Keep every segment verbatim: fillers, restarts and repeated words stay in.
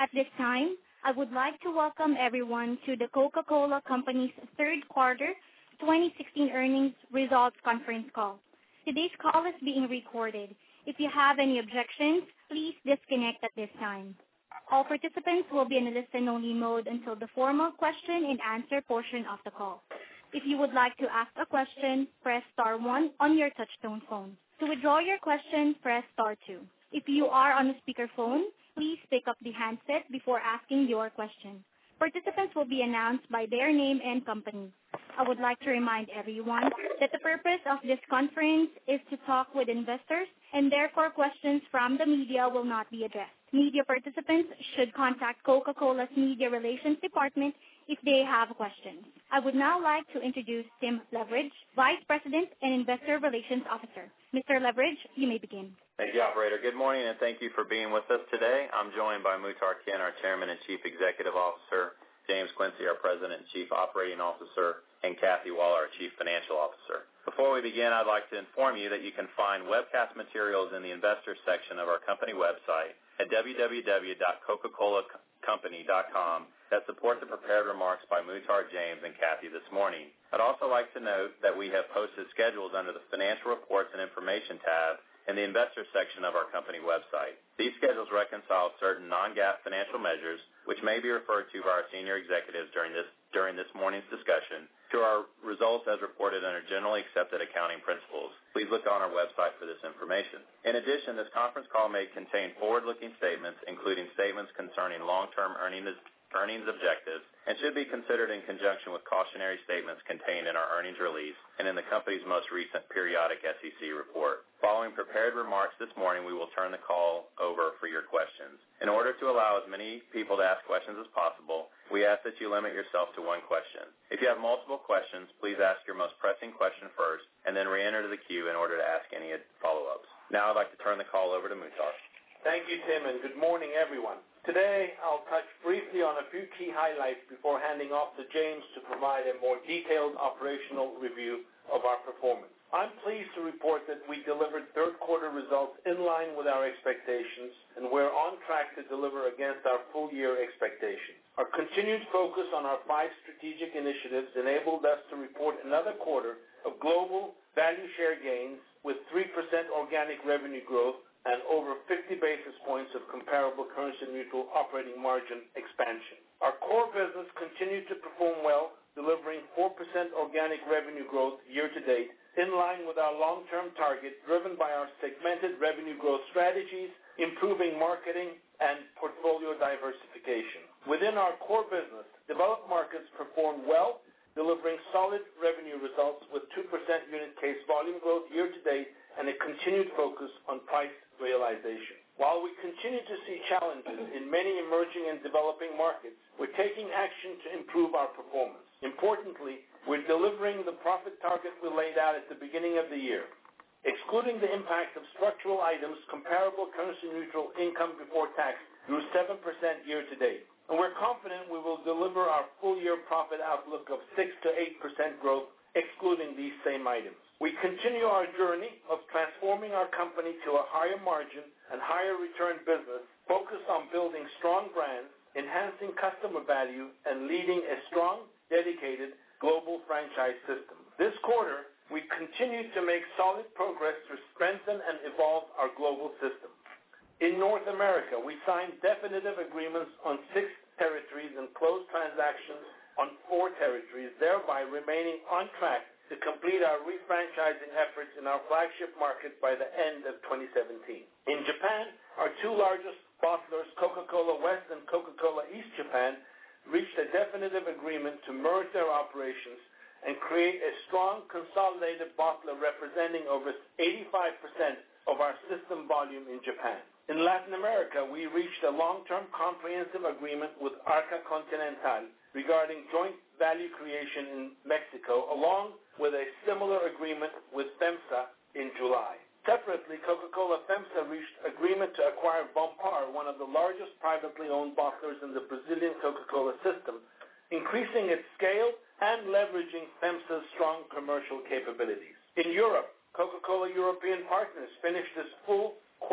At this time, I would like to welcome everyone to the Coca-Cola Company's third quarter twenty sixteen earnings results conference call. Today's call is being recorded. If you have any objections, please disconnect at this time. All participants will be in a listen-only mode until the formal question and answer portion of the call. If you would like to ask a question, press star one on your touchtone phone. To withdraw your question, press star two. If you are on a speakerphone, please pick up the handset before asking your question. Participants will be announced by their name and company. I would like to remind everyone that the purpose of this conference is to talk with investors, and therefore questions from the media will not be addressed. Media participants should contact Coca-Cola's Media Relations Department if they have questions. I would now like to introduce Tim Leveridge, Vice President and Investor Relations Officer. Mister Leveridge, you may begin. Thank you, Operator. Good morning, and thank you for being with us today. I'm joined by Muhtar Kent, our Chairman and Chief Executive Officer, James Quincy, our President and Chief Operating Officer, and Kathy Waller, our Chief Financial Officer. Before we begin, I'd like to inform you that you can find webcast materials in the Investors section of our company website at w w w dot coca cola company dot com that support the prepared remarks by Muhtar, James, and Kathy this morning. I'd also like to note that we have posted schedules under the Financial Reports and Information tab in the Investors section of our company website. These schedules reconcile certain non-GAAP financial measures, which may be referred to by our senior executives during this during this morning's discussion, to our results as reported under generally accepted accounting principles. Please look on our website for this information. In addition, this conference call may contain forward-looking statements, including statements concerning long-term earnings earnings objectives, and should be considered in conjunction with cautionary statements contained in our earnings release and in the company's most recent periodic S E C report. Following prepared remarks this morning, we will turn the call over for your questions. In order to allow as many people to ask questions as possible, we ask that you limit yourself to one question. If you have multiple questions, please ask your most pressing question first, and then re-enter the queue in order to ask any follow-ups. Now I'd like to turn the call over to Muhtar. Thank you, Tim, and good morning, everyone. Today, I'll touch briefly on a few key highlights before handing off to James to provide a more detailed operational review of our performance. I'm pleased to report that we delivered third quarter results in line with our expectations, and we're on track to deliver against our full year expectations. Our continued focus on our five strategic initiatives enabled us to report another quarter of global value share gains with three percent organic revenue growth and over fifty basis points of comparable currency-neutral operating margin expansion. Our core business continued to perform well, delivering four percent organic revenue growth year-to-date, in line with our long-term target, driven by our segmented revenue growth strategies, improving marketing, and portfolio diversification. Within our core business, developed markets performed well, delivering solid revenue results with two percent unit case volume growth year-to-date and a continued focus on price realization. While we continue to see challenges in many emerging and developing markets, we're taking action to improve our performance. Importantly, we're delivering the profit target we laid out at the beginning of the year. Excluding the impact of structural items, comparable currency-neutral income before tax grew seven percent year-to-date. And we're confident we will deliver our full-year profit outlook of six to eight percent growth, excluding these same items. We continue our journey of transforming our company to a higher margin and higher return business focused on building strong brands, enhancing customer value, and leading a strong, dedicated global franchise system. This quarter, we continue to make solid progress to strengthen and evolve our global system. In North America, we signed definitive agreements on six territories and closed transactions on four territories, thereby remaining on track to complete our refranchising efforts in our flagship market by the end of twenty seventeen. In Japan, our two largest bottlers, Coca-Cola West and Coca-Cola East Japan, reached a definitive agreement to merge their operations and create a strong consolidated bottler representing over eighty-five percent of our system volume in Japan. In Latin America, we reached a long-term comprehensive agreement with Arca Continental regarding joint value creation in Mexico, along with a similar agreement with FEMSA in July. Separately, Coca-Cola FEMSA reached agreement to acquire Bompar, one of the largest privately owned bottlers in the Brazilian Coca-Cola system, increasing its scale and leveraging FEMSA's strong commercial capabilities. In Europe, Coca-Cola European Partners finished its full quarter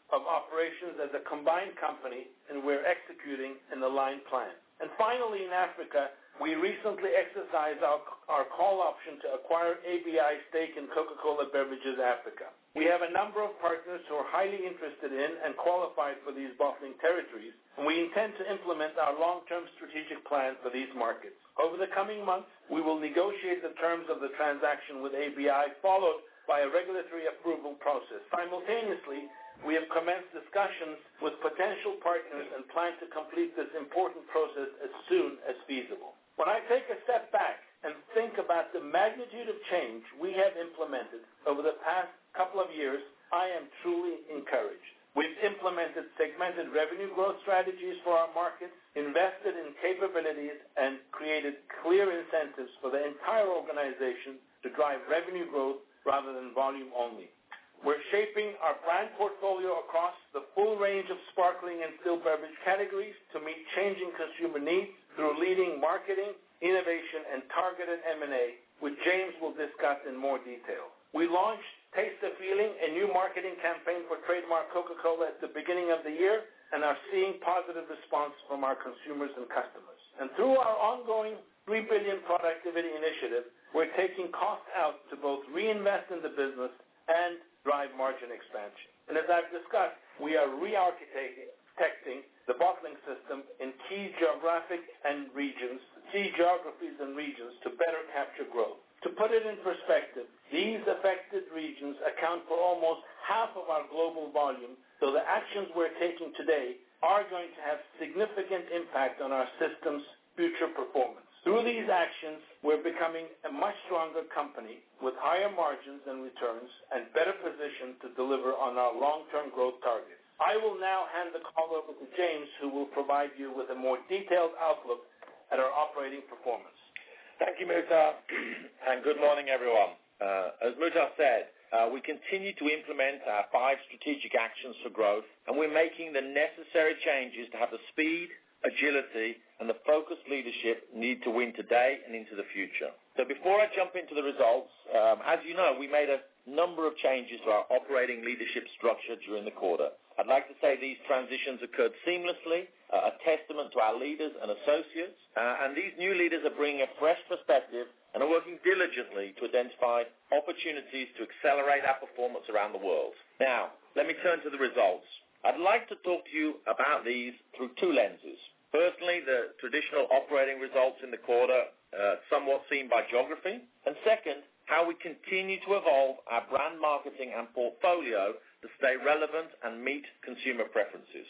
of operations as a combined company, and we're executing an aligned plan. And finally, in Africa, we recently exercised our, our call option to acquire A B I's stake in Coca-Cola Beverages Africa. We have a number of partners who are highly interested in and qualified for these bottling territories, and we intend to implement our long-term strategic plan for these markets. Over the coming months, we will negotiate the terms of the transaction with A B I, followed by a regulatory approval process. Simultaneously, we have commenced discussions with potential partners and plan to complete this important process as soon as feasible. When I take a step back and think about the magnitude of change we have implemented over the past couple of years, I am truly encouraged. We've implemented segmented revenue growth strategies for our markets, invested in capabilities, and created clear incentives for the entire organization to drive revenue growth rather than volume only. We're shaping our brand portfolio across the full range of sparkling and still beverage categories to meet changing consumer needs through leading marketing, innovation, and targeted M and A, which James will discuss in more detail. We launched Taste the Feeling, a new marketing campaign for trademark Coca-Cola at the beginning of the year, and are seeing positive response from our consumers and customers. And through our ongoing three billion dollars productivity initiative, we're taking costs out to both reinvest in the business and drive margin expansion. And as I've discussed, we are re-architecting the bottling system in key geographic and regions, key geographies and regions to better capture growth. To put it in perspective, these affected regions account for almost half of our global volume, so the actions we're taking today are going to have significant impact on our system's future performance. Through these actions, we're becoming a much stronger company with higher margins and returns and better positioned to deliver on our long-term growth targets. I will now hand the call over to James, who will provide you with a more detailed outlook at our operating performance. Thank you, Muhtar, and good morning, everyone. Uh, as Muhtar said, uh, we continue to implement our five strategic actions for growth, and we're making the necessary changes to have the speed, agility, and the focused leadership need to win today and into the future. So before I jump into the results, um, as you know, we made a number of changes to our operating leadership structure during the quarter. I'd like to say these transitions occurred seamlessly, uh, a testament to our leaders and associates, uh, and these new leaders are bringing a fresh perspective and are working diligently to identify opportunities to accelerate our performance around the world. Now, let me turn to the results. I'd like to talk to you about these through two lenses. Firstly, the traditional operating results in the quarter, uh, somewhat seen by geography. And second, how we continue to evolve our brand marketing and portfolio to stay relevant and meet consumer preferences.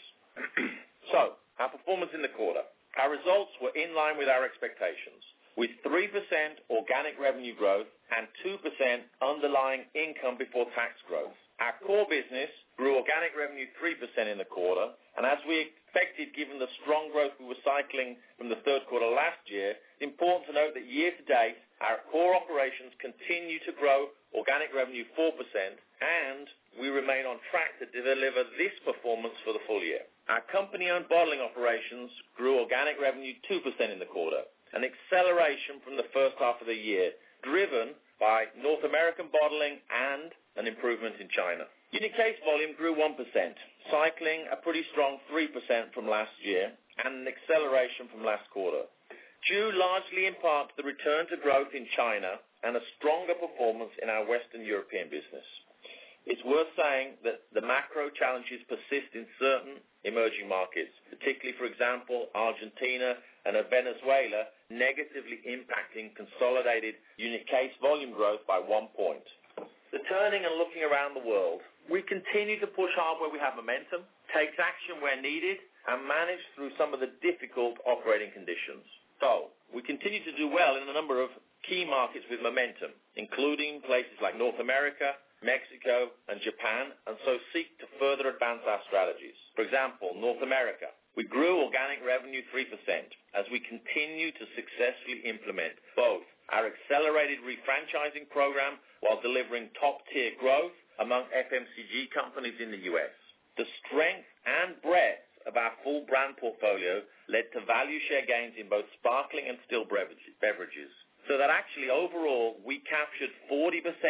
So, our performance in the quarter. Our results were in line with our expectations, with three percent organic revenue growth and two percent underlying income before tax growth. Our core business grew organic revenue three percent in the quarter, and as we expected given the strong growth we were cycling from the third quarter last year, it's important to note that year-to-date, our core operations continue to grow organic revenue four percent, and we remain on track to deliver this performance for the full year. Our company-owned bottling operations grew organic revenue two percent in the quarter, an acceleration from the first half of the year, driven by North American bottling and an improvement in China. Unit case volume grew one percent, cycling a pretty strong three percent from last year and an acceleration from last quarter, due largely in part to the return to growth in China and a stronger performance in our Western European business. It's worth saying that the macro challenges persist in certain emerging markets, particularly, for example, Argentina and Venezuela, negatively impacting consolidated unit case volume growth by one point. So turning and looking around the world, we continue to push hard where we have momentum, take action where needed, and manage through some of the difficult operating conditions. So, we continue to do well in a number of key markets with momentum, including places like North America, Mexico, and Japan, and so seek to further advance our strategies. For example, North America. We grew organic revenue three percent as we continue to successfully implement both our accelerated refranchising program while delivering top-tier growth among F M C G companies in the U S. The strength and breadth of our full brand portfolio led to value share gains in both sparkling and still beverages, so that actually overall we captured forty percent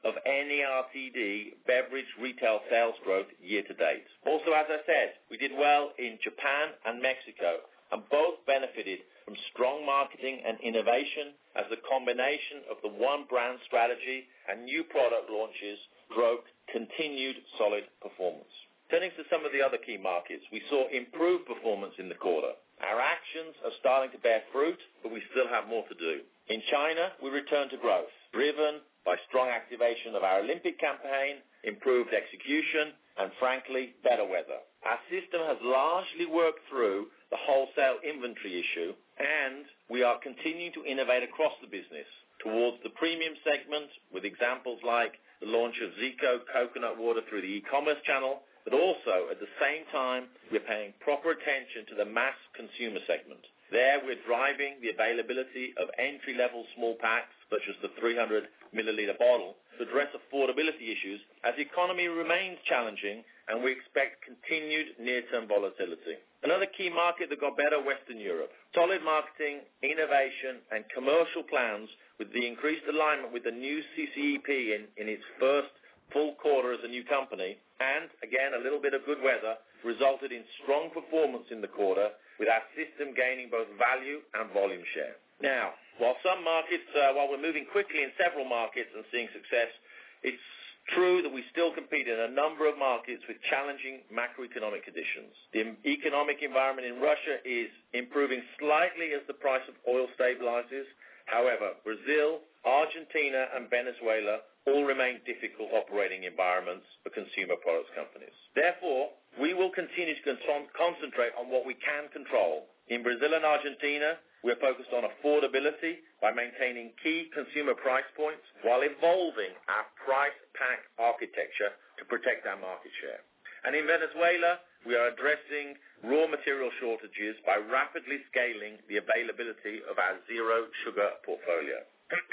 of N E R T D beverage retail sales growth year to date. Also, as I said, we did well in Japan and Mexico, and both benefited from strong marketing and innovation as the combination of the one brand strategy and new product launches drove continued solid performance. Turning to some of the other key markets, we saw improved performance in the quarter. Our actions are starting to bear fruit, but we still have more to do. In China, we returned to growth, driven by strong activation of our Olympic campaign, improved execution, and frankly, better weather. Our system has largely worked through the wholesale inventory issue, and we are continuing to innovate across the business towards the premium segment with examples like the launch of Zico coconut water through the e-commerce channel, but also at the same time, we're paying proper attention to the mass consumer segment. There, we're driving the availability of entry-level small packs, such as the three hundred milliliter bottle, to address affordability issues as the economy remains challenging and we expect continued near-term volatility. Another key market that got better, Western Europe. Solid marketing, innovation, and commercial plans with the increased alignment with the new C C E P in, in its first full quarter as a new company, and, again, a little bit of good weather, resulted in strong performance in the quarter, with our system gaining both value and volume share. Now, while some markets, uh, while we're moving quickly in several markets and seeing success, it's true that we still compete in a number of markets with challenging macroeconomic conditions. The economic environment in Russia is improving slightly as the price of oil stabilizes. However, Brazil, Argentina, and Venezuela all remain difficult operating environments for consumer products companies. Therefore, we will continue to con- concentrate on what we can control. In Brazil and Argentina, we're focused on affordability by maintaining key consumer price points while evolving our price pack architecture to protect our market share. And in Venezuela, we are addressing raw material shortages by rapidly scaling the availability of our zero sugar portfolio.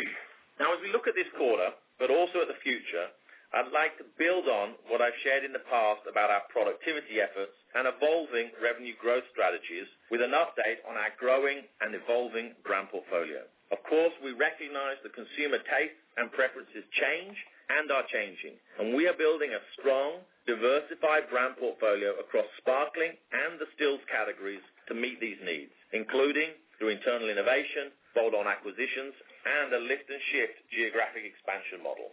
Now, as we look at this quarter, but also at the future, I'd like to build on what I've shared in the past about our productivity efforts and evolving revenue growth strategies with an update on our growing and evolving brand portfolio. Of course, we recognize that consumer tastes and preferences change and are changing, and we are building a strong, diversified brand portfolio across sparkling and the stills categories to meet these needs, including through internal innovation, bolt-on acquisitions, and a lift and shift geographic expansion model.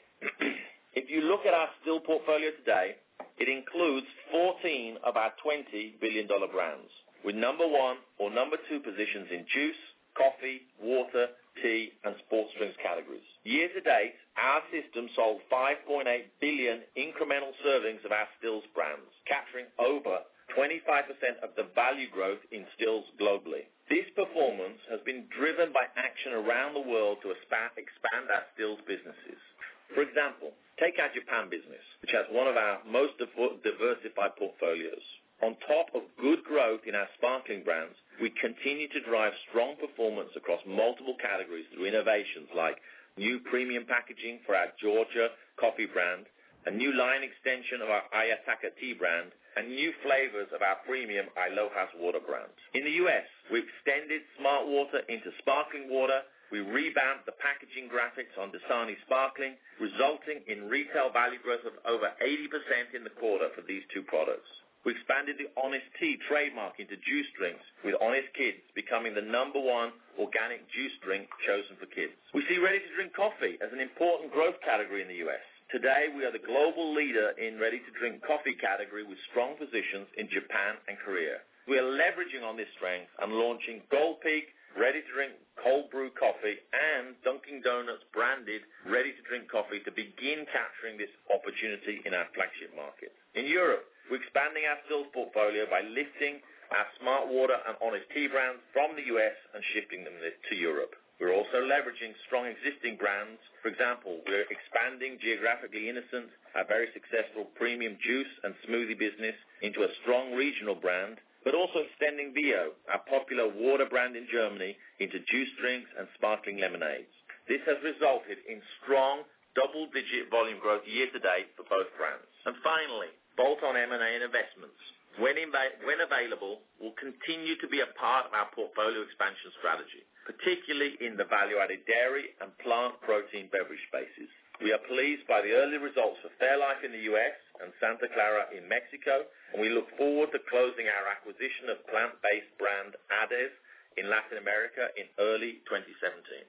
If you look at our still portfolio today, it includes fourteen of our twenty billion dollars brands, with number one or number two positions in juice, coffee, water, tea, and sports drinks categories. Year to date, our system sold five point eight billion incremental servings of our stills brands, capturing over twenty-five percent of the value growth in stills globally. This performance has been driven by action around the world to expand our stills businesses. For example, take our Japan business, which has one of our most diversified portfolios. On top of good growth in our sparkling brands, we continue to drive strong performance across multiple categories through innovations like new premium packaging for our Georgia coffee brand, a new line extension of our Ayataka tea brand, and new flavors of our premium Aloha's water brand. In the U S, we extended Smart Water into sparkling water. We revamped the packaging graphics on Dasani Sparkling, resulting in retail value growth of over eighty percent in the quarter for these two products. We expanded the Honest Tea trademark into juice drinks, with Honest Kids becoming the number one organic juice drink chosen for kids. We see ready-to-drink coffee as an important growth category in the U S. Today, we are the global leader in ready-to-drink coffee category with strong positions in Japan and Korea. We are leveraging on this strength and launching Gold Peak ready-to-drink cold brew coffee and Dunkin' Donuts branded ready-to-drink coffee to begin capturing this opportunity in our flagship market. In Europe, we're expanding our stills portfolio by lifting our Smart Water and Honest Tea brands from the U S and shifting them to Europe. We're also leveraging strong existing brands. For example, we're expanding Geographically Innocent, our very successful premium juice and smoothie business, into a strong regional brand, but also extending Vio, our popular water brand in Germany, into juice drinks and sparkling lemonades. This has resulted in strong double-digit volume growth year-to-date for both brands. And finally, bolt-on M and A and investments, when, inv- when available, will continue to be a part of our portfolio expansion strategy, particularly in the value-added dairy and plant protein beverage spaces. We are pleased by the early results for Fairlife in the U S and Santa Clara in Mexico, and we look forward to closing our acquisition of plant-based brand Ades in Latin America in early twenty seventeen.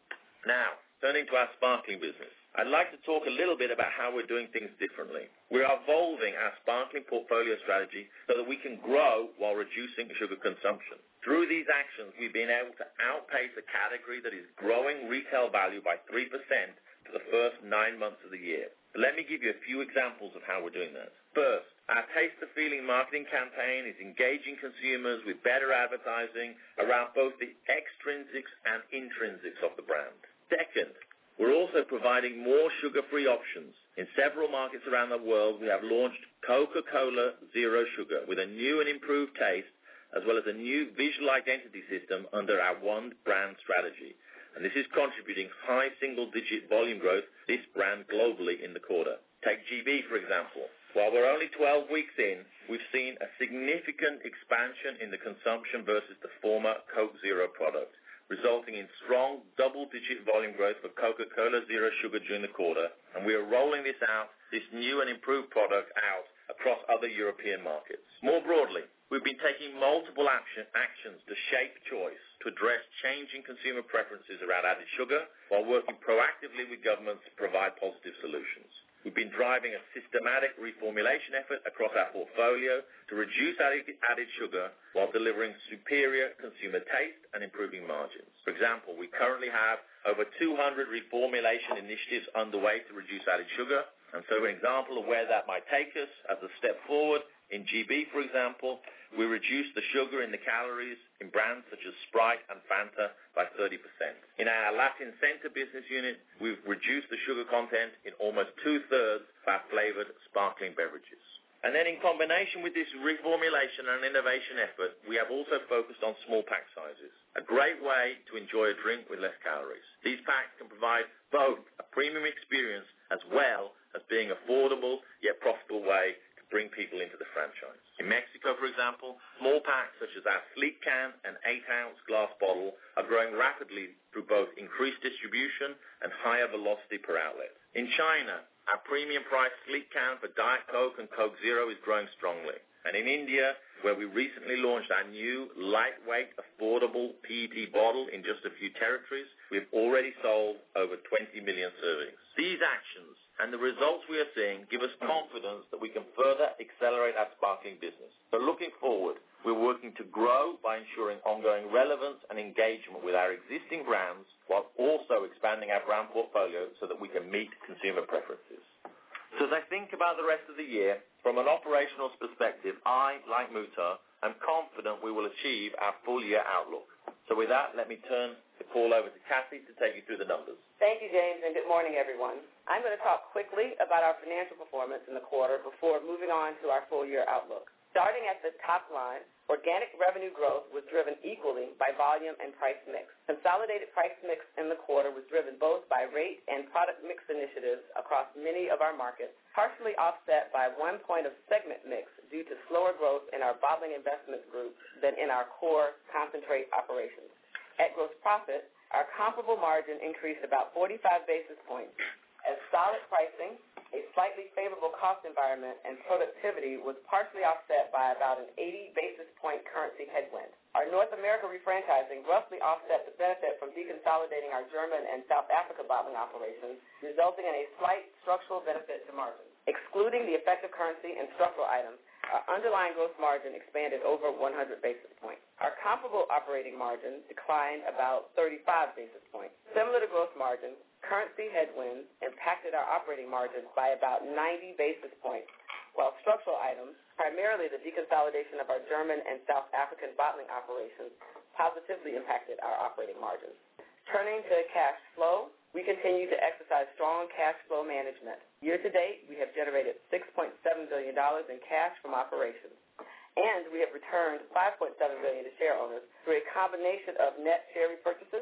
Now, turning to our sparkling business, I'd like to talk a little bit about how we're doing things differently. We're evolving our sparkling portfolio strategy so that we can grow while reducing sugar consumption. Through these actions, we've been able to outpace a category that is growing retail value by three percent for the first nine months of the year. Let me give you a few examples of how we're doing that. First, our Taste the Feeling marketing campaign is engaging consumers with better advertising around both the extrinsics and intrinsics of the brand. Second, we're also providing more sugar-free options. In several markets around the world, we have launched Coca-Cola Zero Sugar with a new and improved taste, as well as a new visual identity system under our One Brand strategy. And this is contributing high single-digit volume growth to this brand globally in the quarter. Take G B, for example. While we're only twelve weeks in, we've seen a significant expansion in the consumption versus the former Coke Zero product, resulting in strong double-digit volume growth for Coca-Cola Zero Sugar during the quarter, and we are rolling this out, this new and improved product out across other European markets. More broadly, we've been taking multiple action, actions to shape choice, to address changing consumer preferences around added sugar, while working proactively with governments to provide positive solutions. We've been driving a systematic reformulation effort across our portfolio to reduce added, added sugar while delivering superior consumer taste and improving margins. For example, we currently have over two hundred reformulation initiatives underway to reduce added sugar. And so an example of where that might take us as a step forward, in G B, for example, we reduced the sugar in the calories in brands such as Sprite and Fanta by thirty percent. In our Latin Center business unit, we've reduced the sugar content in almost two-thirds of our flavored sparkling beverages. And then in combination with this reformulation and innovation effort, we have also focused on small pack sizes, a great way to enjoy a drink with less calories. These packs can provide both a premium experience as well as being affordable yet profitable way to bring people into the franchise. In Mexico, for example, small packs such as our Sleek Can and eight ounce glass bottle are growing rapidly through both increased distribution and higher velocity per outlet. In China, our premium price Sleek Can for Diet Coke and Coke Zero is growing strongly. And in India, where we recently launched our new lightweight, affordable P E T bottle in just a few territories, we've already sold over twenty million servings. These actions and the results we are seeing give us confidence that we can further accelerate our sparkling business. So looking forward, we're working to grow by ensuring ongoing relevance and engagement with our existing brands while also expanding our brand portfolio so that we can meet consumer preferences. So as I think about the rest of the year, from an operational perspective, I, like Muhtar, am confident we will achieve our full-year outlook. So with that, let me turn the call over to Kathy to take you through the numbers. Thank you, James, and good morning, everyone. I'm going to talk quickly about our financial performance in the quarter before moving on to our full-year outlook. Starting at the top line, organic revenue growth was driven equally by volume and price mix. Consolidated price mix in the quarter was driven both by rate and product mix initiatives across many of our markets, partially offset by one point of segment mix due to slower growth in our bottling investment group than in our core concentrate operations. At gross profit, our comparable margin increased about forty-five basis points as solid pricing, a slightly favorable cost environment, and productivity was partially offset by about an eighty basis point currency headwind. Our North America refranchising roughly offset the benefit from deconsolidating our German and South Africa bottling operations, resulting in a slight structural benefit to margins. Excluding the effective currency and structural items, our underlying gross margin expanded over one hundred basis points. Our comparable operating margin declined about thirty-five basis points. Similar to gross margin, currency headwinds impacted our operating margins by about ninety basis points, while structural items, primarily the deconsolidation of our German and South African bottling operations, positively impacted our operating margins. Turning to cash flow, we continue to exercise strong cash flow management. Year to date, we have generated six point seven billion dollars in cash from operations, and we have returned five point seven billion dollars to share owners through a combination of net share repurchases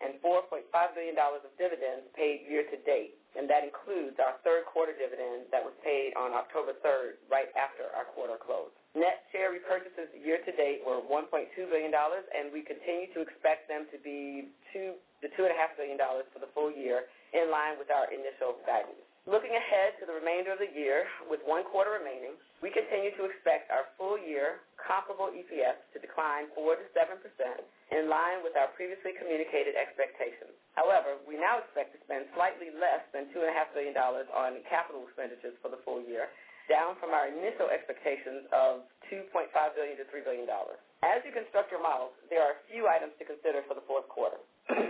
and four point five billion dollars of dividends paid year to date, and that includes our third quarter dividend that was paid on October third, right after our quarter closed. Net share repurchases year to date were one point two billion dollars, and we continue to expect them to be two to two point five billion dollars for the full year, in line with our initial guidance. Looking ahead to the remainder of the year, with one quarter remaining, we continue to expect our full-year comparable E P S to decline four to seven percent, in line with our previously communicated expectations. However, we now expect to spend slightly less than two point five billion dollars on capital expenditures for the full year, down from our initial expectations of two point five billion dollars to three billion dollars. As you construct your models, there are a few items to consider for the fourth quarter.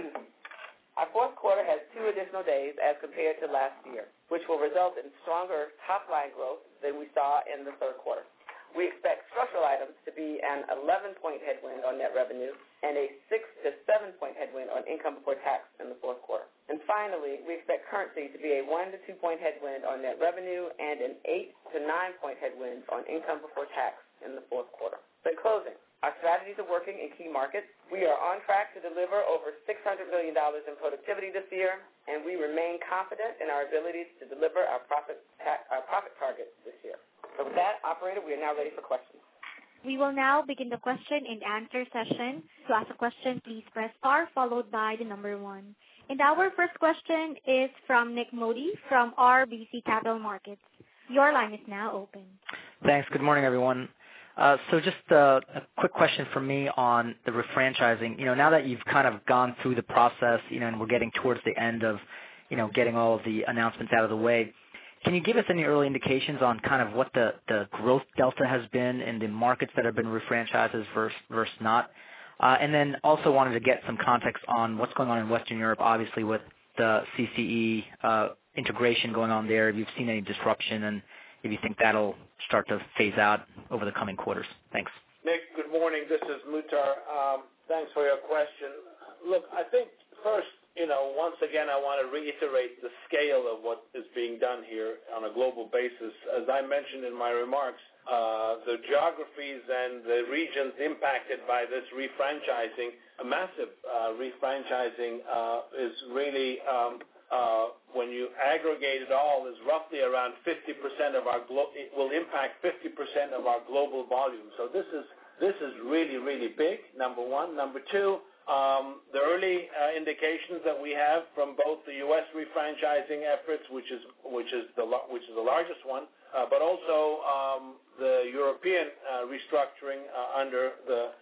Our fourth quarter has two additional days as compared to last year, which will result in stronger top-line growth than we saw in the third quarter. We expect structural items to be an eleven-point headwind on net revenue and a six to seven-point headwind on income before tax in the fourth quarter. And finally, we expect currency to be a one to two-point headwind on net revenue and an eight to nine-point headwind on income before tax in the fourth quarter. So in closing, our strategies are working in key markets. We are on track to deliver over six hundred million dollars in productivity this year, and we remain confident in our abilities to deliver our profit, ta- our profit targets this year. So with that, operator, we are now ready for questions. We will now begin the question and answer session. To ask a question, please press star followed by the number one. And our first question is from Nik Modi from R B C Capital Markets. Your line is now open. Thanks. Good morning, everyone. Uh, so just uh, a quick question from me on the refranchising. You know, now that you've kind of gone through the process, you know, and we're getting towards the end of, you know, getting all of the announcements out of the way, can you give us any early indications on kind of what the, the growth delta has been in the markets that have been refranchises versus, versus not? Uh, and then also wanted to get some context on what's going on in Western Europe, obviously with the C C E uh, integration going on there, if you've seen any disruption and if you think that'll start to phase out over the coming quarters. Thanks. Nick, good morning. This is Muhtar. Um, thanks for your question. Look, I think first, you know, once again, I want to reiterate the scale of what is being done here on a global basis. As I mentioned in my remarks, uh, the geographies and the regions impacted by this refranchising, a massive uh, refranchising uh, is really um, Uh, when you aggregate it all, is roughly around fifty percent of our glo- it will impact fifty percent of our global volume. So this is this is really really big. Number one. Number two, um, the early uh, indications that we have from both the U S refranchising efforts, which is which is the which is the largest one, uh, but also um, the European uh, restructuring uh, under the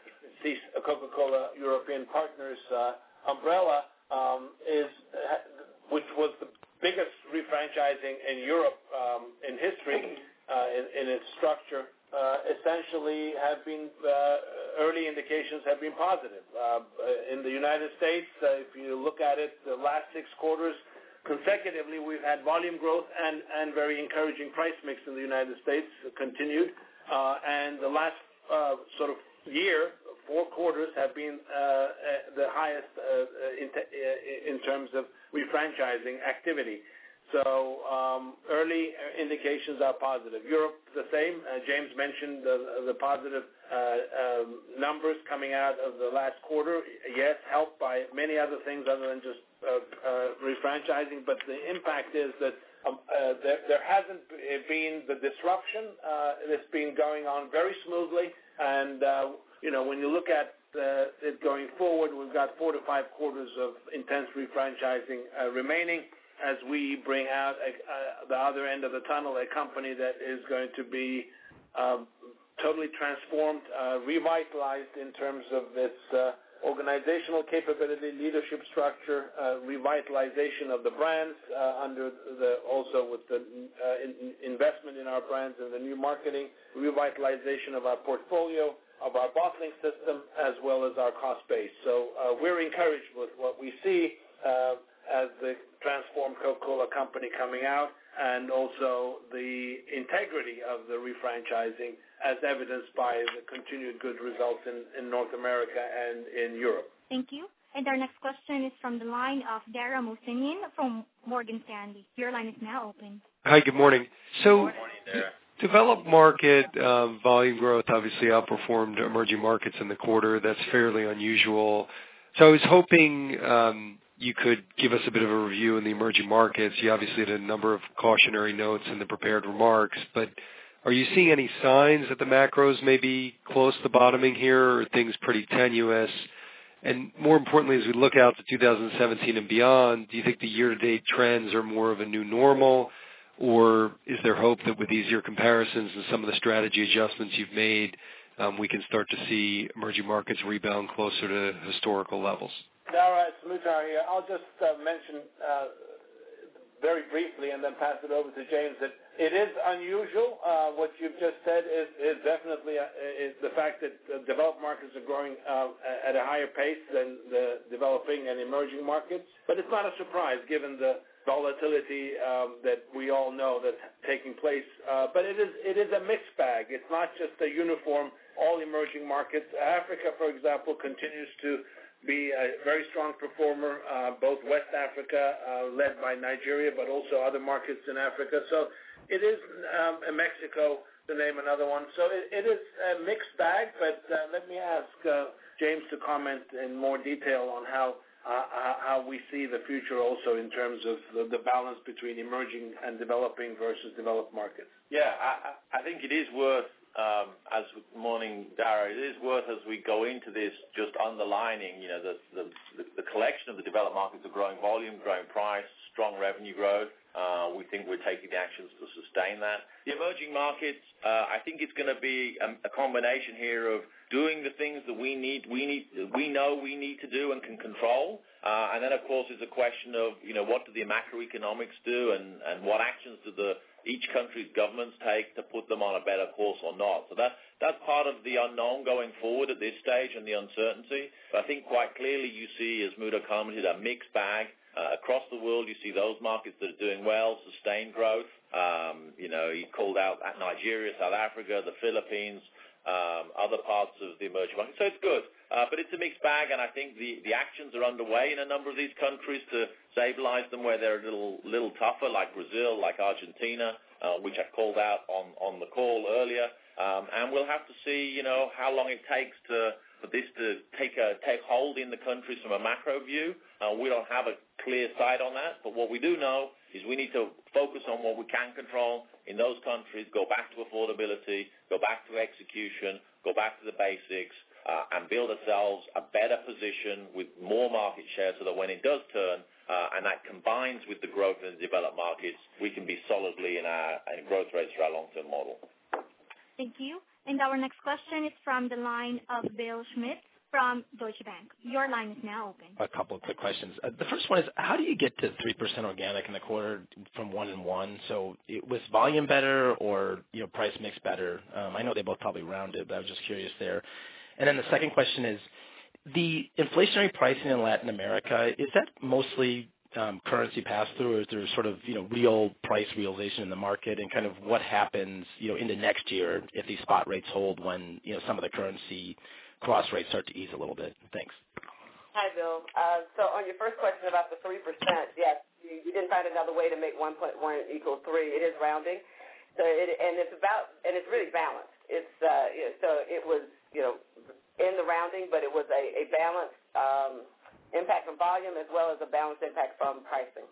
Coca-Cola European Partners uh, umbrella um, is. Uh, which was the biggest refranchising in Europe um, in history, uh, in, in its structure, uh, essentially have been, uh, early indications have been positive. Uh, in the United States, uh, if you look at it, the last six quarters consecutively, we've had volume growth and, and very encouraging price mix in the United States continued. Uh, and the last uh, sort of year, four quarters have been uh, uh, the highest uh, in, te- in terms of refranchising activity. So um, early indications are positive. Europe, the same. Uh, James mentioned the, the positive uh, um, numbers coming out of the last quarter. Yes, helped by many other things other than just uh, uh, refranchising, but the impact is that um, uh, there, there hasn't been the disruption. Uh, it's been going on very smoothly, and uh, you know, when you look at uh, it going forward, we've got four to five quarters of intense refranchising uh, remaining as we bring out a, uh, the other end of the tunnel, a company that is going to be uh, totally transformed, uh, revitalized in terms of its uh, organizational capability, leadership structure, uh, revitalization of the brands uh, under the also with the uh, in, investment in our brands and the new marketing, revitalization of our portfolio, of our bottling system, as well as our cost base. So uh, we're encouraged with what we see uh, as the transformed Coca-Cola company coming out, and also the integrity of the refranchising as evidenced by the continued good results in, in North America and in Europe. Thank you. And our next question is from the line of Dara Mohsenian from Morgan Stanley. Your line is now open. Hi, good morning. So, good morning, Dara. Developed market um, volume growth obviously outperformed emerging markets in the quarter. That's fairly unusual. So I was hoping um, you could give us a bit of a review in the emerging markets. You obviously had a number of cautionary notes in the prepared remarks, but are you seeing any signs that the macros may be close to bottoming here, or are things pretty tenuous? And more importantly, as we look out to two thousand seventeen and beyond, do you think the year-to-date trends are more of a new normal, or is there hope that with easier comparisons and some of the strategy adjustments you've made, um, we can start to see emerging markets rebound closer to historical levels? Dara, it's Muhtar here. I'll just uh, mention uh, very briefly and then pass it over to James that it is unusual. Uh, what you've just said is, is definitely uh, is the fact that uh, developed markets are growing uh, at a higher pace than the developing and emerging markets. But it's not a surprise given the volatility um, that we all know that's taking place. Uh, but it is it is a mixed bag. It's not just a uniform all emerging markets. Africa, for example, continues to be a very strong performer, uh, both West Africa, uh, led by Nigeria, but also other markets in Africa. So it is um, in Mexico, to name another one. So it, it is a mixed bag, but uh, let me ask uh, James to comment in more detail on how uh, how we see the future also in terms of the, the balance between emerging and developing versus developed markets. Yeah, I, I think it is worth Um, as morning, Dara, it is worth as we go into this just underlining, you know, the, the, the collection of the developed markets are growing volume, growing price, strong revenue growth. Uh, we think we're taking the actions to sustain that. The emerging markets, uh, I think it's going to be a, a combination here of doing the things that we need, we need, we know we need to do and can control. Uh, and then, of course, it's a question of, you know, what do the macroeconomics do and, and what actions do the each country's governments take to put them on a better course or not. So that that's part of the unknown going forward at this stage and the uncertainty. But I think quite clearly you see, as Muhtar commented, a mixed bag. Uh, across the world, you see those markets that are doing well, sustained growth. Um, you know, he called out Nigeria, South Africa, the Philippines, um, other parts of the emerging markets. So it's good. Uh, but it's a mixed bag, and I think the, the actions are underway in a number of these countries to stabilize them where they're a little little tougher, like Brazil, like Argentina, uh, which I called out on, on the call earlier. Um, and we'll have to see, you know, how long it takes to for this to take a take hold in the countries from a macro view. Uh, we don't have a clear sight on that, but what we do know is we need to focus on what we can control in those countries, go back to affordability, go back to execution, go back to the basics, Uh, and build ourselves a better position with more market share so that when it does turn, uh, and that combines with the growth in the developed markets, we can be solidly in our in growth rates for our long-term model. Thank you. And our next question is from the line of Bill Schmitz from Deutsche Bank. Your line is now open. A couple of quick questions. Uh, the first one is, how do you get to three percent organic in the quarter from one and one? So it was volume better or, you know, price mix better? Um, I know they both probably rounded, but I was just curious there. And then the second question is, the inflationary pricing in Latin America, is that mostly um, currency pass-through, or is there sort of, you know, real price realization in the market, and kind of what happens, you know, into next year if these spot rates hold when, you know, some of the currency cross rates start to ease a little bit? Thanks. Hi, Bill. Uh, so on your first question about the three percent, yes, you, you didn't find another way to make one point one equal three. It is rounding. So it, and it's about, and it's really balanced. It's, uh, you know, so it was, you know, in the rounding, but it was a, a balanced um, impact from volume as well as a balanced impact from pricing.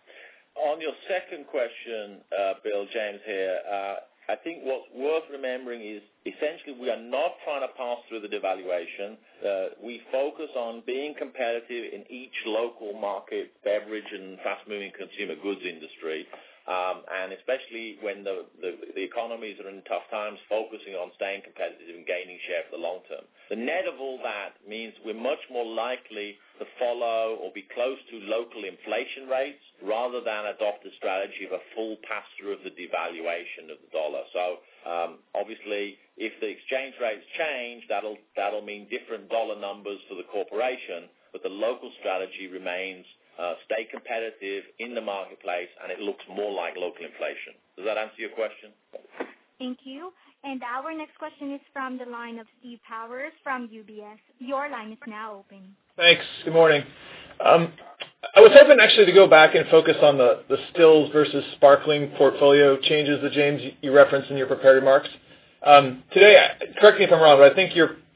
On your second question, uh, Bill, James here, uh, I think what's worth remembering is essentially we are not trying to pass through the devaluation. Uh, we focus on being competitive in each local market, beverage and fast-moving consumer goods industry. Um, and especially when the, the, the economies are in tough times, focusing on staying competitive and gaining share for the long term. The net of all that means we're much more likely to follow or be close to local inflation rates rather than adopt a strategy of a full pass-through of the devaluation of the dollar. So um, obviously, if the exchange rates change, that'll, that'll mean different dollar numbers for the corporation, but the local strategy remains Uh, stay competitive in the marketplace, and it looks more like local inflation. Does that answer your question? Thank you. And our next question is from the line of Steve Powers from U B S. Your line is now open. Thanks. Good morning. Um, I was hoping actually to go back and focus on the, the stills versus sparkling portfolio changes that, James, you referenced in your prepared remarks. Um, today, correct me if I'm wrong, but I think you're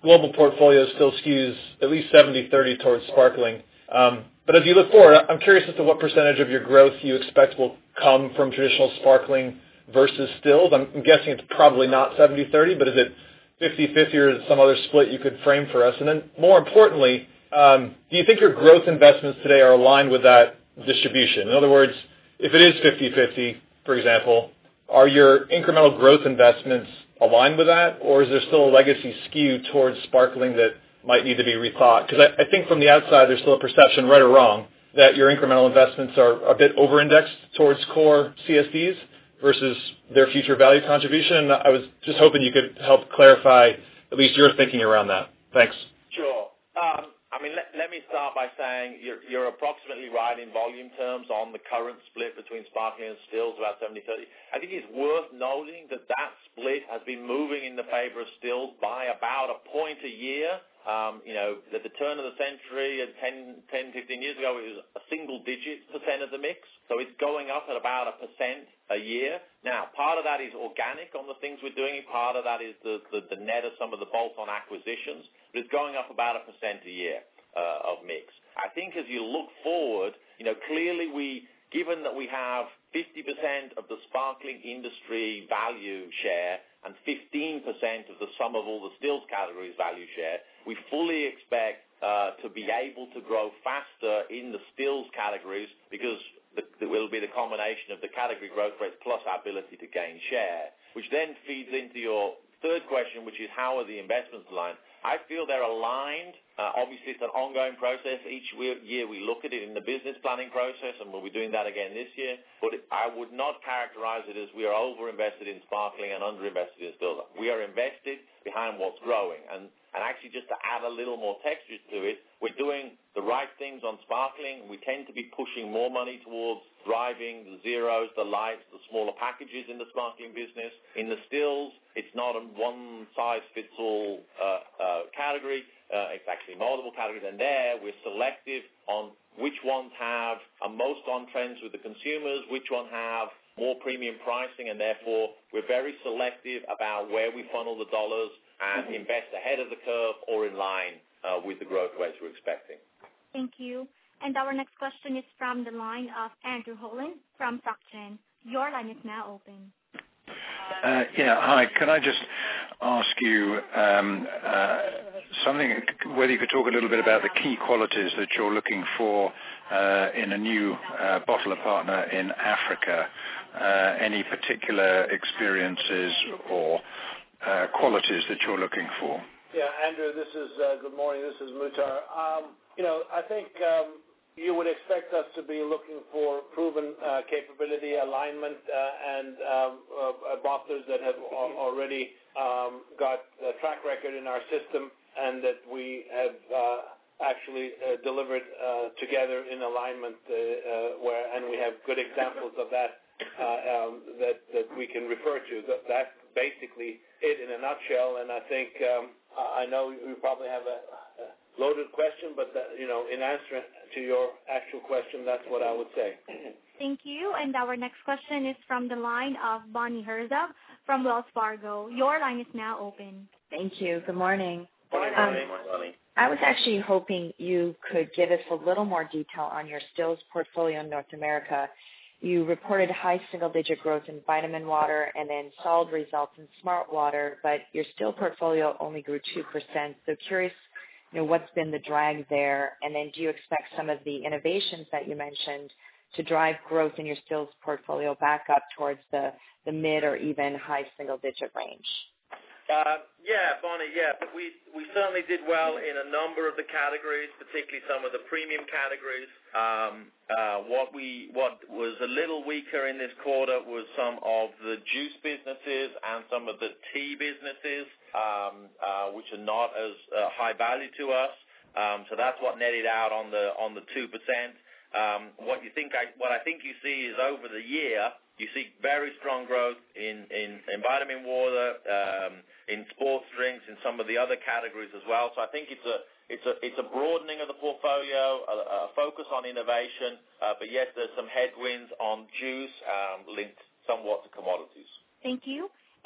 global portfolio still skews at least seventy thirty towards sparkling. Um, but as you look forward, I'm curious as to what percentage of your growth you expect will come from traditional sparkling versus stills. I'm guessing it's probably not seventy thirty, but is it fifty fifty or some other split you could frame for us? And then more importantly, um, do you think your growth investments today are aligned with that distribution? In other words, if it is fifty fifty, for example, are your incremental growth investments aligned with that, or is there still a legacy skew towards sparkling that might need to be rethought? Because I, I think from the outside there's still a perception, right or wrong, that your incremental investments are a bit over-indexed towards core C S Ds versus their future value contribution. And I was just hoping you could help clarify at least your thinking around that. Thanks. Sure. Um, I mean, let, let me start by saying you're, you're approximately right in volume terms on the current split between sparkling and stills, about seventy thirty. I think it's worth noting that that split has been moving in the favor of stills by about a point a year. Um, you know, at the turn of the century, ten, ten, fifteen years ago, it was a single-digit percent of the mix. So it's going up at about a percent a year. Now, part of that is organic on the things we're doing. Part of that is the, the, the net of some of the bolt-on acquisitions. But it's going up about a percent a year uh, of mix. I think as you look forward, you know, clearly we, given that we have fifty percent of the sparkling industry value share and fifteen percent of the sum of all the stills categories value share, we fully expect uh, to be able to grow faster in the stills categories because the, it will be the combination of the category growth rates plus our ability to gain share, which then feeds into your third question, which is how are the investments aligned? I feel they're aligned. Uh, obviously, it's an ongoing process. Each year we look at it in the business planning process, and we'll be doing that again this year. But it, I would not characterize it as we are over-invested in sparkling and under-invested in stills. We are invested behind what's growing. And, and actually, just to add a little more texture to it, we're doing the right things on sparkling. We tend to be pushing more money towards driving the zeros, the lights, the smaller packages in the sparkling business. In the stills, it's not a one-size-fits-all uh, uh, category. Uh, it's actually multiple categories, and there we're selective on which ones have are most on trends with the consumers, which ones have more premium pricing, and therefore we're very selective about where we funnel the dollars and invest ahead of the curve or in line uh, with the growth rates we're expecting. Thank you. And our next question is from the line of Andrew Holland from SocGen. Your line is now open. Uh, yeah, hi. Can I just ask you um, uh, something, whether you could talk a little bit about the key qualities that you're looking for uh, in a new uh, bottler partner in Africa, uh, any particular experiences or uh, qualities that you're looking for? Yeah, Andrew, this is, uh, good morning, this is Muhtar. Um, you know, I think um, you would expect us to be looking for proven uh, capability, alignment, uh, and um, uh, bottlers that have al- already um, got a track record in our system and that we have uh, actually uh, delivered uh, together in alignment, uh, uh, where and we have good examples of that uh, um, that that we can refer to. That, that's basically it in a nutshell. And I think um, I know you probably have a, a loaded question, but that, you know, in answer to your actual question, that's what I would say. Thank you. And our next question is from the line of Bonnie Herzog from Wells Fargo. Your line is now open. Thank you. Good morning. Morning, um, morning, morning. I was actually hoping you could give us a little more detail on your stills portfolio in North America. You reported high single-digit growth in vitamin water and then solid results in smart water, but your still portfolio only grew two percent. So curious, you know, what's been the drag there, and then do you expect some of the innovations that you mentioned to drive growth in your stills portfolio back up towards the, the mid or even high single-digit range? Uh, yeah, Bonnie, yeah, but we, we certainly did well in a number of the categories, particularly some of the premium categories. Um, uh, what we what was a little weaker in this quarter was some of the juice businesses and some of the tea businesses, um, uh, which are not as uh, high value to us. Um, so that's what netted out on the on the two percent. Um, what you think I what I think you see is over the year. You see very strong growth in, in, in vitamin water, um, in sports drinks, in some of the other categories as well. So I think it's a it's a it's a broadening of the portfolio, a, a focus on innovation. Uh, but yes, there's some headwinds on juice um, linked somewhat to commodities. Thank you.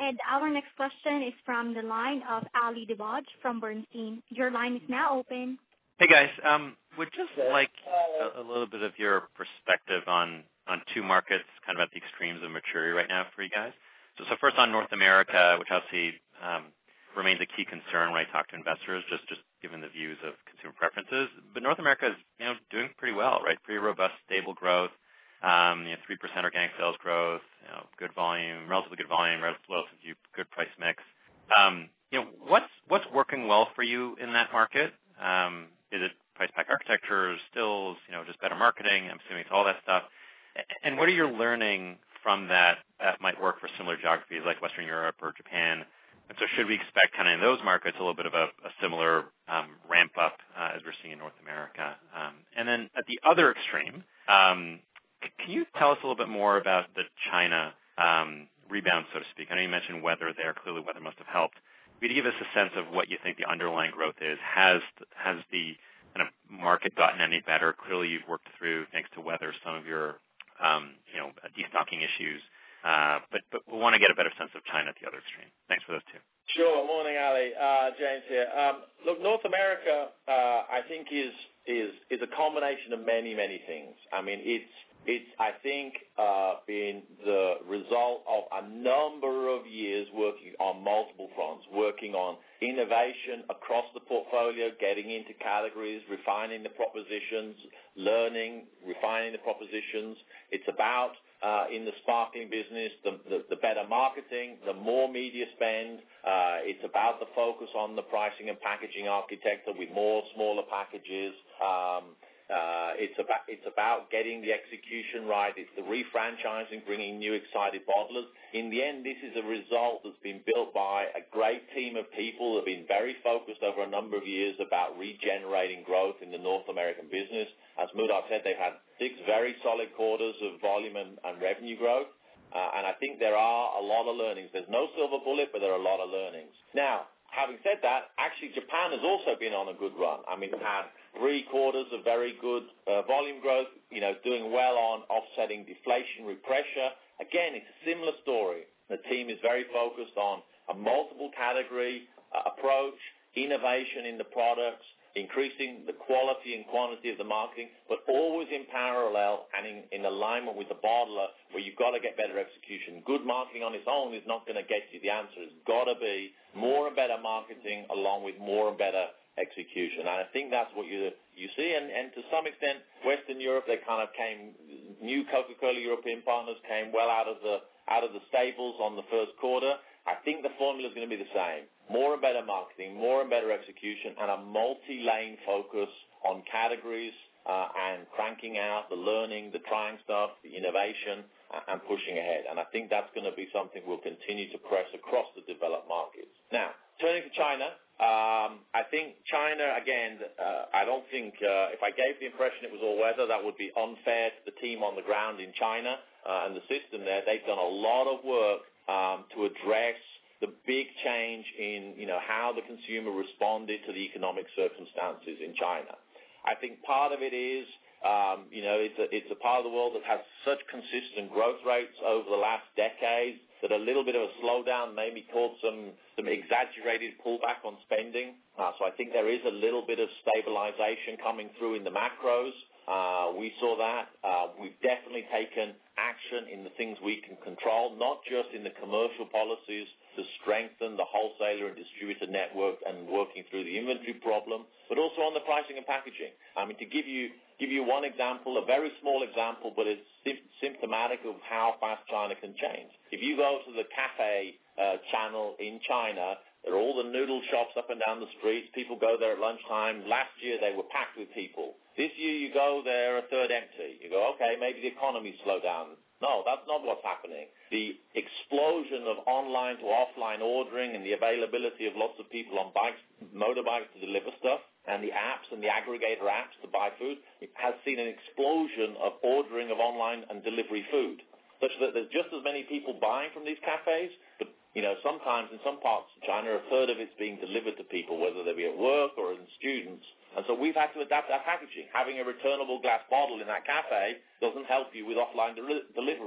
And our next question is from the line of Ali Dibaj from Bernstein. Your line is now open. Hey, guys. Um, would just like a, a little bit of your perspective on, on two markets kind of at the extremes of maturity right now for you guys. So, so first on North America, which obviously um, remains a key concern when I talk to investors, just, just given the views of consumer preferences. But North America is, you know, doing pretty well, right? Pretty robust, stable growth. Um, you know, three percent organic sales growth, you know, good volume, relatively good volume, relatively good price mix. Um, you know, what's what's working well for you in that market? Um, is it price pack architecture, stills, you know, just better marketing? I'm assuming it's all that stuff. And what are you learning from that that might work for similar geographies like Western Europe or Japan? And so should we expect kind of in those markets a little bit of a, a similar um, ramp up uh, as we're seeing in North America? Um, and then at the other extreme, um, can you tell us a little bit more about the China um, rebound, so to speak? I know you mentioned weather there. Clearly weather must have helped. Could you give us a sense of what you think the underlying growth is? Has has the kind of market gotten any better? Clearly you've worked through, thanks to weather, some of your um, you know, destocking issues. Uh, but, but we want to get a better sense of China at the other extreme. Thanks for those two. Sure. Morning, Ali. Uh, James here. Um, look, North America, uh, I think, is is is a combination of many, many things. I mean, it's It's, I think, uh, been the result of a number of years working on multiple fronts, working on innovation across the portfolio, getting into categories, refining the propositions, learning, refining the propositions. It's about, uh, in the sparkling business, the, the, the better marketing, the more media spend. Uh, it's about the focus on the pricing and packaging architecture with more smaller packages. Um, Uh, it's about it's about getting the execution right. It's the refranchising, bringing new excited bottlers. In the end, this is a result that's been built by a great team of people that have been very focused over a number of years about regenerating growth in the North American business. As Muhtar said, they've had six very solid quarters of volume and, and revenue growth. Uh, and I think there are a lot of learnings. There's no silver bullet, but there are a lot of learnings. Now, having said that, actually Japan has also been on a good run. I mean, we've had three quarters of very good uh, volume growth, you know, doing well on offsetting deflationary pressure. Again, it's a similar story. The team is very focused on a multiple category uh, approach, innovation in the products, increasing the quality and quantity of the marketing, but always in parallel and in, in alignment with the bottler where you've got to get better execution. Good marketing on its own is not going to get you the answer. It's got to be more and better marketing along with more and better execution. And I think that's what you you see. And, and to some extent, Western Europe, they kind of came, new Coca-Cola European partners came well out of the out of the stables on the first quarter. I think the formula is going to be the same. More and better marketing, more and better execution, and a multi-lane focus on categories uh, and cranking out the learning, the trying stuff, the innovation, uh, and pushing ahead. And I think that's going to be something we'll continue to press across the developed markets. Now, turning to China, um, I think China, again, uh, I don't think uh, if I gave the impression it was all weather, that would be unfair to the team on the ground in China uh, and the system there. They've done a lot of work um, to address the big change in, you know, how the consumer responded to the economic circumstances in China. I think part of it is, um, you know, it's a, it's a part of the world that has such consistent growth rates over the last decade that a little bit of a slowdown maybe caused some, some exaggerated pullback on spending. Uh, so I think there is a little bit of stabilization coming through in the macros. Uh, we saw that. Uh, we've definitely taken action in the things we can control, not just in the commercial policies to strengthen the wholesaler and distributor network and working through the inventory problem, but also on the pricing and packaging. I mean, to give you give you one example, a very small example, but it's sim- symptomatic of how fast China can change. If you go to the cafe uh, channel in China, there are all the noodle shops up and down the streets. People go there at lunchtime. Last year, they were packed with people. This year, you go there a third empty. You go, okay, maybe the economy slowed down. No, that's not what's happening. The explosion of online to offline ordering and the availability of lots of people on bikes, motorbikes to deliver stuff, and the apps and the aggregator apps to buy food, it has seen an explosion of ordering of online and delivery food, such that there's just as many people buying from these cafes, but you know, sometimes in some parts of China, a third of it's being delivered to people, whether they be at work or in students. And so we've had to adapt our packaging. Having a returnable glass bottle in that cafe doesn't help you with offline de- delivery.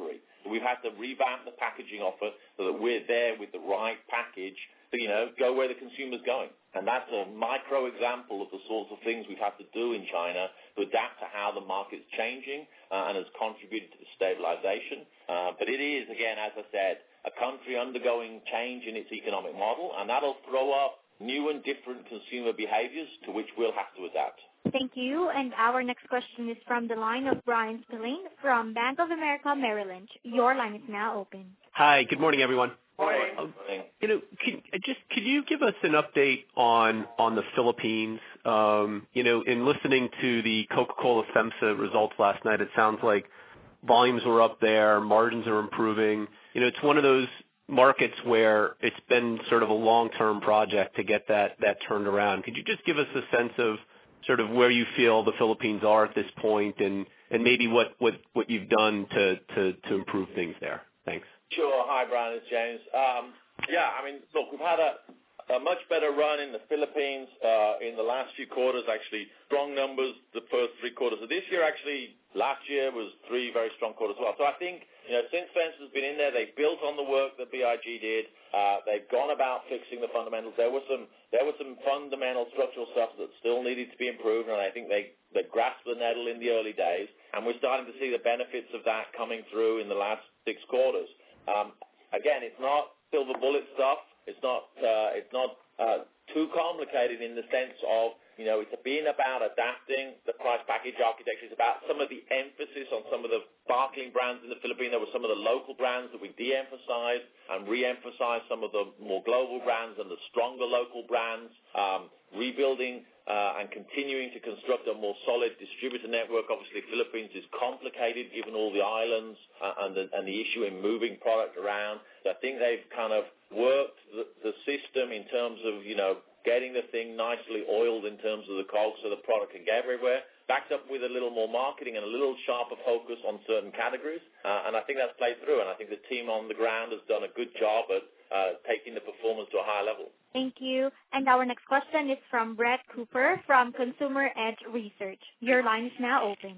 We've had to revamp the packaging offer so that we're there with the right package to, you know, go where the consumer's going. And that's a micro example of the sorts of things we've had to do in China to adapt to how the market's changing uh, and has contributed to the stabilization. Uh, but it is, again, as I said, a country undergoing change in its economic model, and that'll throw up new and different consumer behaviors to which we'll have to adapt. Thank you. And our next question is from the line of Brian Spillane from Bank of America Merrill Lynch. Your line is now open. Hi. Good morning, everyone. Morning. Um, you know, can, just could you give us an update on on the Philippines? Um, you know, in listening to the Coca-Cola FEMSA results last night, it sounds like volumes were up there, margins are improving. You know, it's one of those markets where it's been sort of a long-term project to get that that turned around. Could you just give us a sense of sort of where you feel the Philippines are at this point, and and maybe what what what you've done to to to improve things there? Thanks. Sure. Hi, Brian. It's James. Um, yeah, I mean, look, we've had a, a much better run in the Philippines uh, in the last few quarters, actually. Strong numbers the first three quarters of this year. Actually, last year was three very strong quarters as well. So I think, you know, since FEMSA's been in there, they've built on the work that B I G did. Uh, they've gone about fixing the fundamentals. There were some there were some fundamental structural stuff that still needed to be improved, and I think they, they grasped the nettle in the early days. And we're starting to see the benefits of that coming through in the last six quarters. Um, again, it's not silver bullet stuff. It's not uh, it's not uh, too complicated in the sense of, you know, it's being about adapting the price package architecture. It's about some of the emphasis on some of the sparkling brands in the Philippines. There were some of the local brands that we de-emphasized and re-emphasized some of the more global brands and the stronger local brands, um, rebuilding uh, and continuing to construct a more solid distributor network. Obviously, Philippines is complicated given all the islands uh, and, the, and the issue in moving product around. So I think they've kind of worked the, the system in terms of, you know, getting the thing nicely oiled in terms of the cogs so the product can get everywhere, backed up with a little more marketing and a little sharper focus on certain categories. Uh, and I think that's played through, and I think the team on the ground has done a good job at uh, taking the performance to a higher level. Thank you. And our next question is from Brett Cooper from Consumer Edge Research. Your line is now open.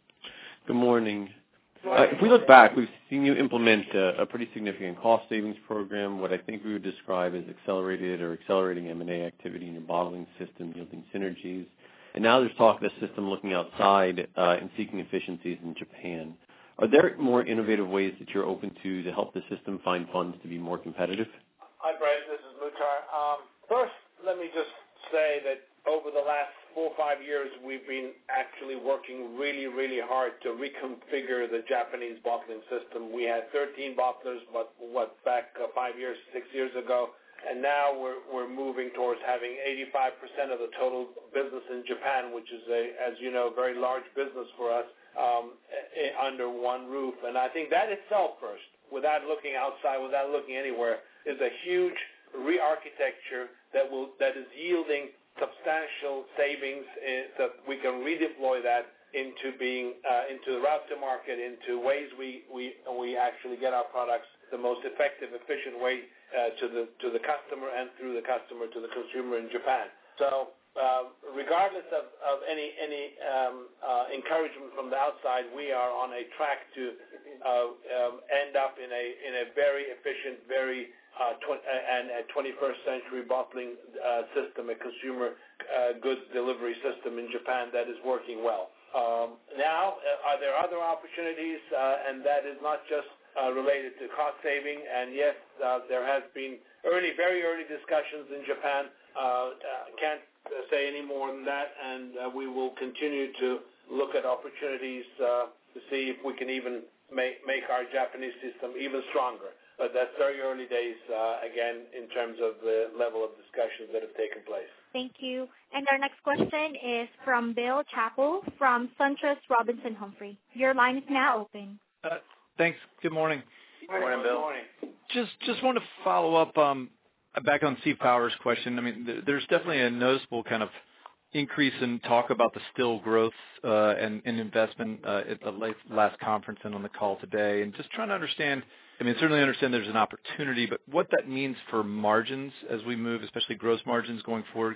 Good morning. Uh, if we look back, we've seen you implement a, a pretty significant cost savings program, what I think we would describe as accelerated or accelerating M and A activity in your bottling system, yielding synergies. And now there's talk of the system looking outside uh, and seeking efficiencies in Japan. Are there more innovative ways that you're open to to help the system find funds to be more competitive? Hi, Brett. This is Muhtar. Um, first, let me just say that over the last four or five years, we've been actually working really, really hard to reconfigure the Japanese bottling system. We had thirteen bottlers, but what, back uh, five years, six years ago, and now we're we're moving towards having eighty-five percent of the total business in Japan, which is a, as you know, very large business for us, um, under one roof. And I think that itself, first, without looking outside, without looking anywhere, is a huge re-architecture that will that is yielding substantial savings uh, so that we can redeploy that into being uh, into the route to market, into ways we, we we actually get our products the most effective, efficient way uh, to the to the customer and through the customer to the consumer in Japan. So uh, regardless of, of any any um, uh, encouragement from the outside, we are on a track to uh, um, end up in a in a very efficient, very Uh, tw- and a twenty-first century bottling uh, system, a consumer uh, goods delivery system in Japan that is working well. Um, now, uh, are there other opportunities? Uh, and that is not just uh, related to cost saving. And yes, uh, there has been early, very early discussions in Japan. Uh, uh, can't uh, say any more than that. And uh, we will continue to look at opportunities uh, to see if we can even make, make our Japanese system even stronger. But that's very early days, uh, again, in terms of the level of discussions that have taken place. Thank you. And our next question is from Bill Chappell from SunTrust Robinson Humphrey. Your line is now open. Uh, thanks. Good morning. Good morning, Bill. Good morning. Just just want to follow up um, back on Steve Powers' question. I mean, th- there's definitely a noticeable kind of increase in talk about the still growth uh, and, and investment uh, at the last conference and on the call today. And just trying to understand, I mean, certainly understand there's an opportunity, but what that means for margins as we move, especially gross margins going forward, because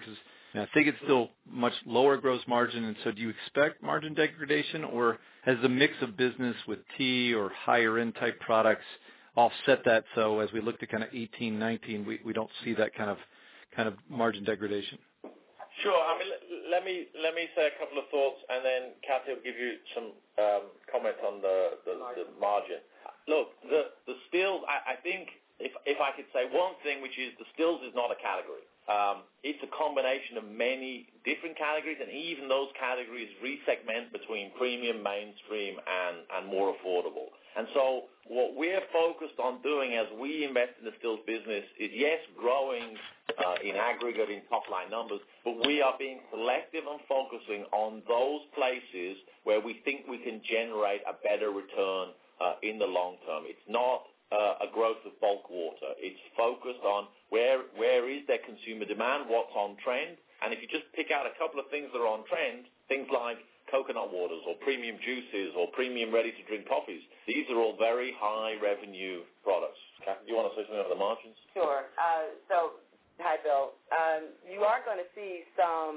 And I think it's still much lower gross margin, and so do you expect margin degradation, or has the mix of business with tea or higher-end type products offset that, so as we look to kind of eighteen, nineteen, we, we don't see that kind of kind of margin degradation? Sure. I mean, let me let me say a couple of thoughts, and then Kathy will give you some um, comment on the, the, the margin. Look, the the stills, I, I think, if if I could say one thing, which is the stills is not a category. Um, it's a combination of many different categories, and even those categories resegment between premium, mainstream, and, and more affordable. And so what we're focused on doing as we invest in the stills business is, yes, growing uh, in aggregate in top-line numbers, but we are being selective and focusing on those places where we think we can generate a better return uh, in the long term. It's not Uh, a growth of bulk water. It's focused on where where is there consumer demand, what's on trend, and if you just pick out a couple of things that are on trend, things like coconut waters or premium juices or premium ready-to-drink coffees, these are all very high revenue products. Kathy, do you want to say something about the margins? Sure. Uh, so, hi, Bill. Um, you are going to see some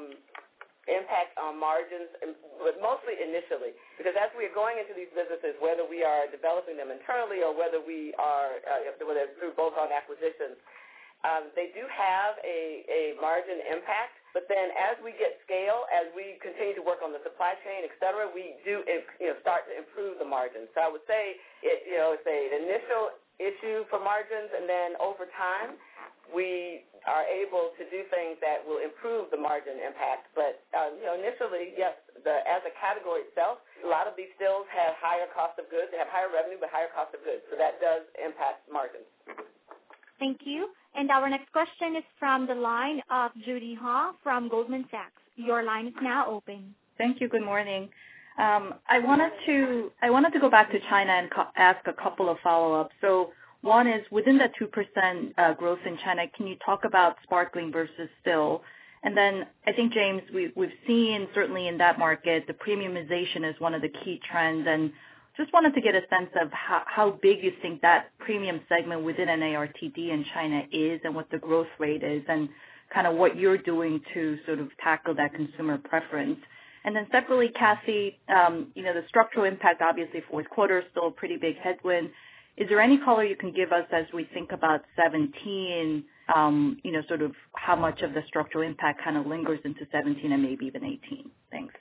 impact on margins, but mostly initially, because as we are going into these businesses, whether we are developing them internally or whether we are, uh, whether it's through bolt-on acquisitions, um, they do have a, a margin impact. But then as we get scale, as we continue to work on the supply chain, et cetera, we do you know, start to improve the margins. So I would say it, you know, it's an initial issue for margins, and then over time, we are able to do things that will improve the margin impact. But um, you know, initially, yes, the, as a category itself, a lot of these stills have higher cost of goods. They have higher revenue, but higher cost of goods. So that does impact margins. Thank you. And our next question is from the line of Judy Ha from Goldman Sachs. Your line is now open. Thank you. Good morning. Um, I wanted to I wanted to go back to China and co- ask a couple of follow-ups. So one is, within the two percent uh, growth in China, can you talk about sparkling versus still? And then I think, James, we, we've seen certainly in that market, the premiumization is one of the key trends, and just wanted to get a sense of how, how big you think that premium segment within an A R T D in China is and what the growth rate is, and kind of what you're doing to sort of tackle that consumer preference. And then separately, Kathy, um, you know, the structural impact, obviously, fourth quarter is still a pretty big headwind. Is there any color you can give us as we think about seventeen, um, you know, sort of how much of the structural impact kind of lingers into seventeen and maybe even eighteen? Thanks.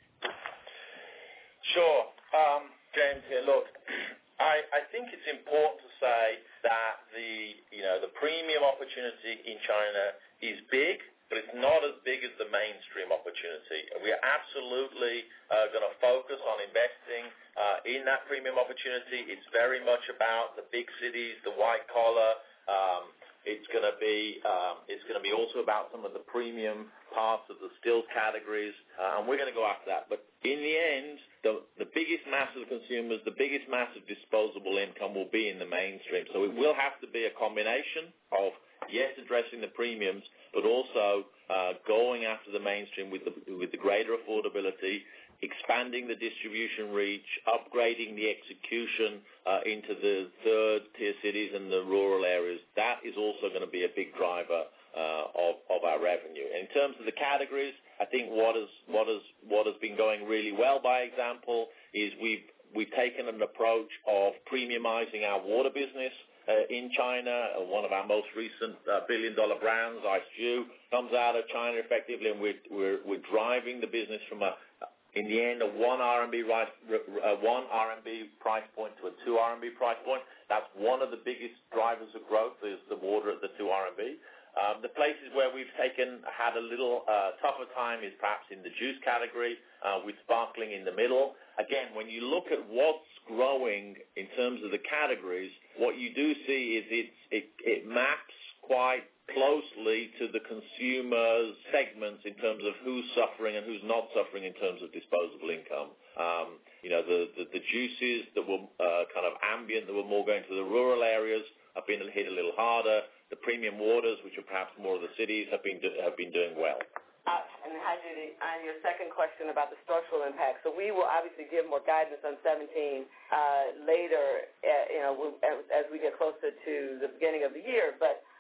Sure. Um, James here. Look, I, I think it's important to say that the, you know, the premium opportunity in China is big, but it's not as big as the mainstream opportunity. And we are absolutely uh, going to focus on investing uh, in that premium opportunity. It's very much about the big cities, the white collar. Um, it's going to be um, it's going to be also about some of the premium parts of the stills categories, uh, and we're going to go after that. But in the end, the, the biggest mass of consumers, the biggest mass of disposable income will be in the mainstream. So it will have to be a combination of, yes, addressing the premiums, but also uh, going after the mainstream with the, with the greater affordability, expanding the distribution reach, upgrading the execution uh, into the third-tier cities and the rural areas. That is also going to be a big driver uh, of, of our revenue. In terms of the categories, I think what has what has what has been going really well, by example, is we've we've taken an approach of premiumizing our water business. Uh, in China, uh, one of our most recent uh, billion-dollar brands, Ice Dew, comes out of China effectively, and we're, we're, we're driving the business from a, in the end, a one R M B right, a one R M B price point to a two R M B price point. That's one of the biggest drivers of growth is the water at the two R M B. Um, the places where we've taken had a little uh, tougher time is perhaps in the juice category, uh, with sparkling in the middle. Again, when you look at what's growing in terms of the categories, what you do see is it's, it, it maps quite closely to the consumer segments in terms of who's suffering and who's not suffering in terms of disposable income. Um, you know, the, the, the juices that were uh, kind of ambient, that were more going to the rural areas, have been hit a little harder. The premium waters, which are perhaps more of the cities, have been do, have been doing well. Uh, and hi, Judy. On your second question about the structural impact, so we will obviously give more guidance on seventeen uh, later, uh, you know, as, as we get closer to the beginning of the year. But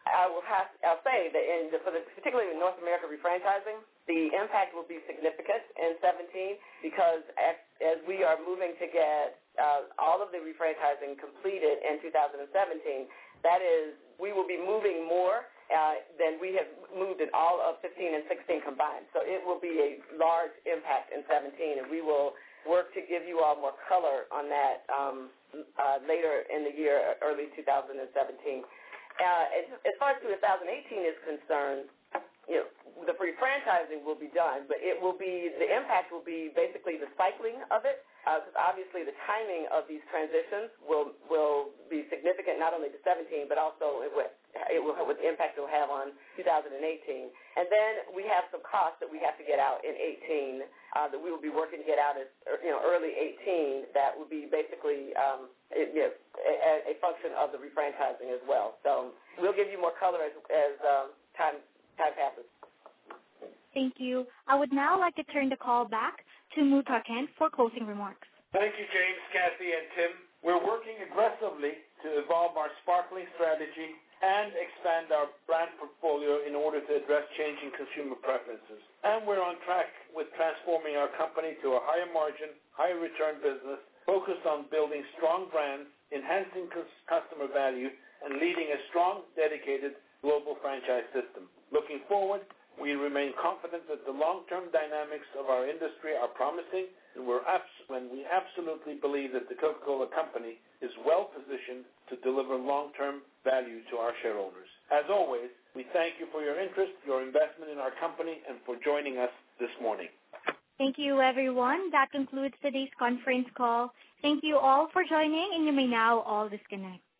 I will have, I'll say that in the, for the, particularly in North America refranchising, the impact will be significant in seventeen because as, as we are moving to get uh, all of the refranchising completed in two thousand seventeen, that is, we will be moving more uh, than we have moved in all of fifteen and sixteen combined. So it will be a large impact in seventeen, and we will work to give you all more color on that um, uh, later in the year, early two thousand seventeen. Uh, as, as far as two thousand eighteen is concerned, you know, the refranchising will be done, but it will be, the impact will be basically the cycling of it, because uh, obviously the timing of these transitions will will be significant not only to seventeen, but also it will, it will with the impact it will have on two thousand eighteen. And then we have some costs that we have to get out in eighteen uh, that we will be working to get out as, you know, early eighteen. That would be basically um, it, you know, a, a function of the refranchising as well. So we'll give you more color as, as um, time time passes. Thank you. I would now like to turn the call back to Muhtar Kent for closing remarks. Thank you, James, Kathy, and Tim. We're working aggressively to evolve our sparkling strategy and expand our brand portfolio in order to address changing consumer preferences. And we're on track with transforming our company to a higher margin, higher return business focused on building strong brands, enhancing customer value, and leading a strong, dedicated global franchise system. Looking forward, we remain confident that the long-term dynamics of our industry are promising, and we're abs- when we absolutely believe that the Coca-Cola Company is well-positioned to deliver long-term value to our shareholders. As always, we thank you for your interest, your investment in our company, and for joining us this morning. Thank you, everyone. That concludes today's conference call. Thank you all for joining, and you may now all disconnect.